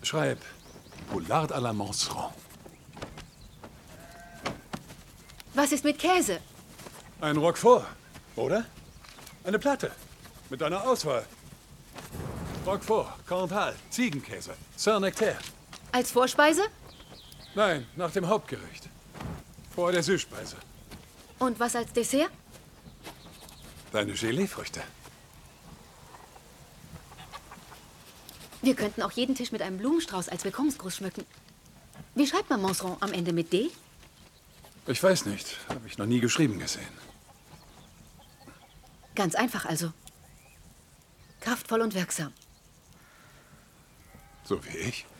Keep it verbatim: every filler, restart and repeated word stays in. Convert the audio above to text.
Schreib Poulard à la Monceron. Was ist mit Käse? Ein Roquefort, oder? Eine Platte mit einer Auswahl. Roquefort, Cantal, Ziegenkäse, Saint-Nectaire. Als Vorspeise? Nein, nach dem Hauptgericht. Vor der Süßspeise. Und was als Dessert? Deine Geleefrüchte. Wir könnten auch jeden Tisch mit einem Blumenstrauß als Willkommensgruß schmücken. Wie schreibt man Monceron am Ende mit D? Ich weiß nicht. Habe ich noch nie geschrieben gesehen. Ganz einfach also. Kraftvoll und wirksam. So wie ich?